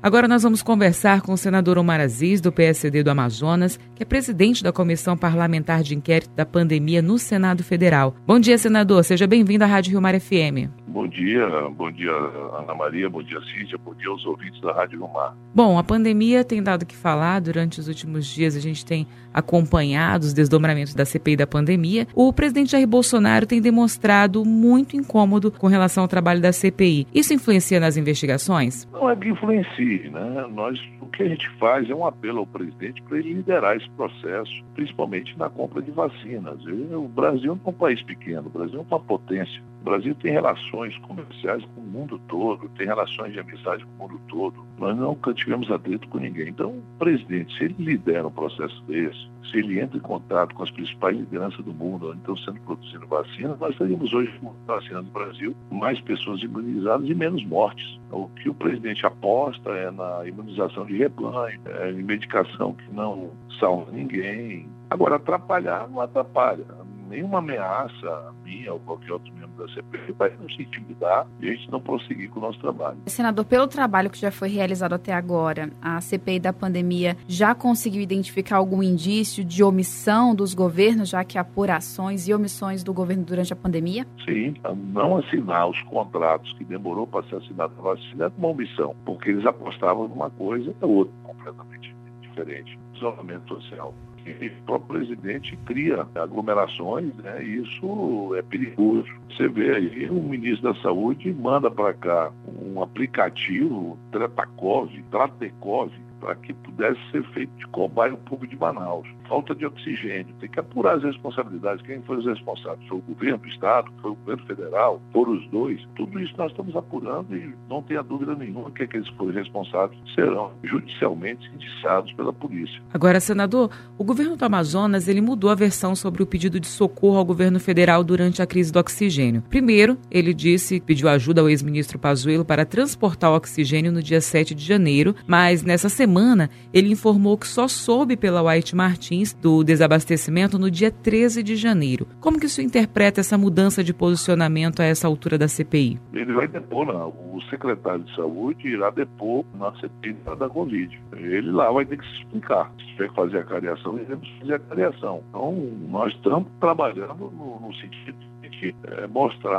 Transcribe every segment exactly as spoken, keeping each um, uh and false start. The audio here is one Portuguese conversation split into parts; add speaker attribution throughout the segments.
Speaker 1: Agora nós vamos conversar com o senador Omar Aziz, do P S D do Amazonas, que é presidente da Comissão Parlamentar de Inquérito da Pandemia no Senado Federal. Bom dia, senador. Seja bem-vindo à Rádio Rio Mar F M.
Speaker 2: Bom dia, bom dia Ana Maria, bom dia Cíntia, bom dia aos ouvintes da Rádio Rio Mar.
Speaker 1: Bom, a pandemia tem dado o que falar. Durante os últimos dias a gente tem acompanhado os desdobramentos da C P I da pandemia. O presidente Jair Bolsonaro tem demonstrado muito incômodo com relação ao trabalho da C P I. Isso influencia nas investigações?
Speaker 2: Não é que influencie, né? Nós, o que a gente faz é um apelo ao presidente para ele liderar esse processo, principalmente na compra de vacinas. O Brasil não é um país pequeno, o Brasil é uma potência. O Brasil tem relações comerciais com o mundo todo, tem relações de amizade com o mundo todo. Nós nunca tivemos atrito com ninguém. Então, o presidente, se ele lidera um processo desse, se ele entra em contato com as principais lideranças do mundo, onde estão sendo produzindo vacinas, nós teríamos hoje vacina no Brasil, mais pessoas imunizadas e menos mortes. O que o presidente aposta é na imunização de rebanho, é em medicação que não salva ninguém. Agora, atrapalhar não atrapalha. Nenhuma ameaça minha ou qualquer outro membro da C P I vai nos intimidar e a gente não prosseguir com o nosso trabalho.
Speaker 3: Senador, pelo trabalho que já foi realizado até agora, a C P I da pandemia já conseguiu identificar algum indício de omissão dos governos, já que há apurações e omissões do governo durante a pandemia?
Speaker 2: Sim, não assinar os contratos que demorou para ser assinado a vacina é uma omissão, porque eles apostavam numa coisa e outra completamente diferente. Isolamento social. E o próprio presidente cria aglomerações, né? E isso é perigoso. Você vê aí, o ministro da Saúde manda para cá um aplicativo, Tretacov, Tratecov, para que pudesse ser feito de cobaia o povo de Manaus. Falta de oxigênio. Tem que apurar as responsabilidades. Quem foi os responsáveis? Foi o governo do Estado? Foi o governo federal? Foram os dois? Tudo isso nós estamos apurando e não tenha dúvida nenhuma que aqueles que foram responsáveis serão judicialmente indiciados pela polícia.
Speaker 1: Agora, senador, o governo do Amazonas ele mudou a versão sobre o pedido de socorro ao governo federal durante a crise do oxigênio. Primeiro, ele disse, pediu ajuda ao ex-ministro Pazuello para transportar o oxigênio no dia sete de janeiro, mas nessa semana semana, ele informou que só soube pela White Martins do desabastecimento no dia treze de janeiro. Como que isso interpreta essa mudança de posicionamento a essa altura da C P I?
Speaker 2: Ele vai depor, não. O secretário de Saúde irá depor na C P I da Covid. Ele lá vai ter que se explicar. Se tiver que fazer a cariação, ele deve fazer a cariação. Então, nós estamos trabalhando no, no sentido de é, mostrar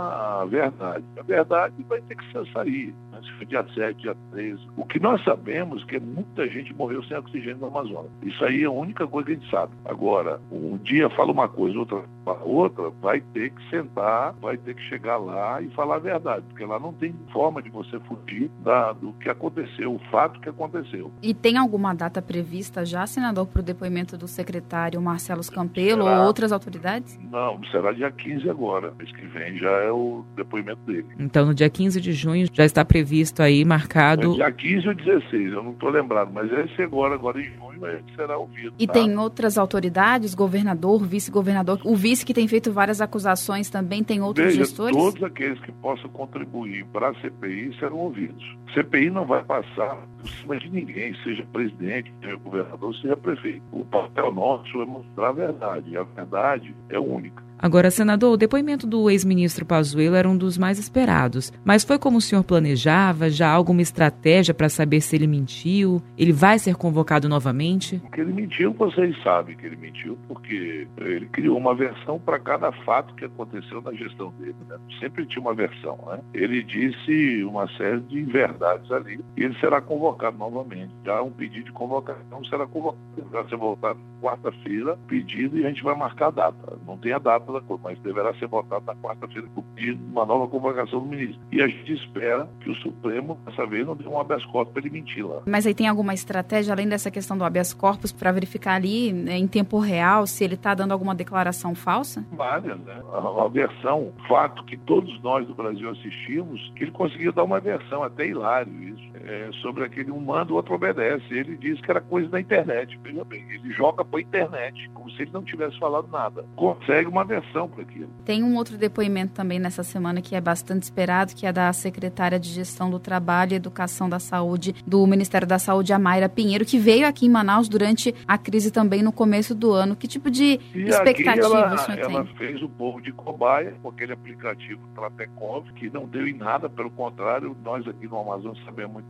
Speaker 2: a verdade. A verdade vai ter que sair. Se foi dia sete, dia treze. O que nós sabemos é que muita gente morreu sem oxigênio no Amazonas. Isso aí é a única coisa que a gente sabe. Agora, um dia fala uma coisa, outra fala outra, vai ter que sentar, vai ter que chegar lá e falar a verdade, porque lá não tem forma de você fugir da, do que aconteceu, o fato que aconteceu.
Speaker 3: E tem alguma data prevista já, senador, para o depoimento do secretário Marcelo Campelo
Speaker 2: será,
Speaker 3: ou outras autoridades?
Speaker 2: Não, será dia quinze agora. Mês que vem já é o depoimento dele.
Speaker 1: Então, no dia quinze de junho já está previsto visto aí, marcado...
Speaker 2: É dia quinze ou dezesseis, eu não estou lembrado, mas esse agora, agora em junho, é que será ouvido.
Speaker 3: E tá? Tem outras autoridades, governador, vice-governador, o vice que tem feito várias acusações também, tem outros
Speaker 2: Veja,
Speaker 3: gestores?
Speaker 2: Todos aqueles que possam contribuir para a C P I serão ouvidos. A C P I não vai passar por cima de ninguém, seja presidente, seja governador, seja prefeito. O papel nosso é mostrar a verdade, e a verdade é única.
Speaker 1: Agora, senador, o depoimento do ex-ministro Pazuello era um dos mais esperados, mas foi como o senhor planejava? Já há alguma estratégia para saber se ele mentiu? Ele vai ser convocado novamente?
Speaker 2: Que ele mentiu, vocês sabem que ele mentiu, porque ele criou uma versão para cada fato que aconteceu na gestão dele, né? Sempre tinha uma versão, né? Ele disse uma série de verdades ali e ele será convocado novamente. Já há um pedido de convocação, será convocado. Vai ser votado quarta-feira, pedido, e a gente vai marcar a data. Não tem a data da coisa, mas deverá ser votado na quarta-feira por pedido de uma nova convocação do ministro. E a gente espera que o Supremo, dessa vez, não dê um habeas corpus para ele mentir lá.
Speaker 3: Mas aí tem alguma estratégia, além dessa questão do habeas corpus, para verificar ali, né, em tempo real, se ele está dando alguma declaração falsa?
Speaker 2: Várias, né? A, a versão, fato que todos nós do Brasil assistimos, que ele conseguiu dar uma versão, até hilário isso, é, sobre aquele um manda, o outro obedece. Ele disse que era coisa da internet. Veja bem, ele joga para a internet, como se ele não tivesse falado nada. Consegue uma versão para aquilo.
Speaker 3: Tem um outro depoimento também nessa semana que é bastante esperado, que é da secretária de Gestão do Trabalho e Educação da Saúde do Ministério da Saúde, a Mayra Pinheiro, que veio aqui em Manaus durante a crise também no começo do ano. Que tipo de
Speaker 2: e
Speaker 3: expectativa
Speaker 2: ela,
Speaker 3: o senhor tem?
Speaker 2: Ela fez o povo de cobaia com aquele aplicativo Tratecov, que não deu em nada, pelo contrário, nós aqui no Amazonas sabemos muito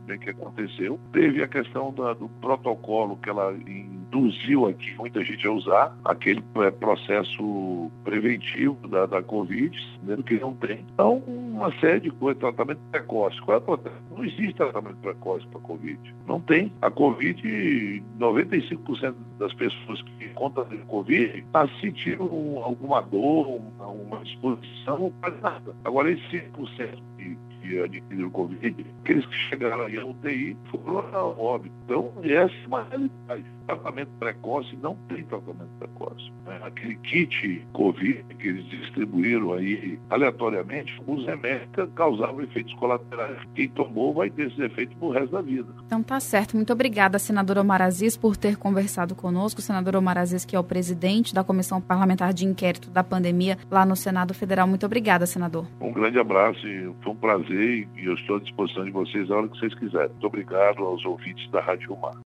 Speaker 2: bem que aconteceu. Teve a questão da, do protocolo que ela induziu aqui muita gente a usar, aquele é, processo preventivo da, da Covid, sendo que não tem. Então, uma série de coisas, tratamento precoce. Qual é o tratamento? Não existe tratamento precoce para a Covid. Não tem. A Covid, noventa e cinco por cento das pessoas que contam de Covid está sentindo alguma dor, uma, uma disposição, não faz nada. Agora, esses cinco por cento que que adquiriram Covid, aqueles que chegaram aí à U T I foram a óbito. Então, essa é uma realidade. Tratamento precoce não tem tratamento precoce. Né? Aquele kit Covid que eles distribuíram aí aleatoriamente, os remédios causavam efeitos colaterais. Quem tomou vai ter esses efeitos pro resto da vida.
Speaker 3: Então tá certo. Muito obrigada, senador Omar Aziz, por ter conversado conosco. O senador Omar Aziz, que é o presidente da Comissão Parlamentar de Inquérito da Pandemia lá no Senado Federal. Muito obrigada, senador.
Speaker 2: Um grande abraço e foi um prazer e eu estou à disposição de vocês a hora que vocês quiserem. Muito obrigado aos ouvintes da Rádio Mar.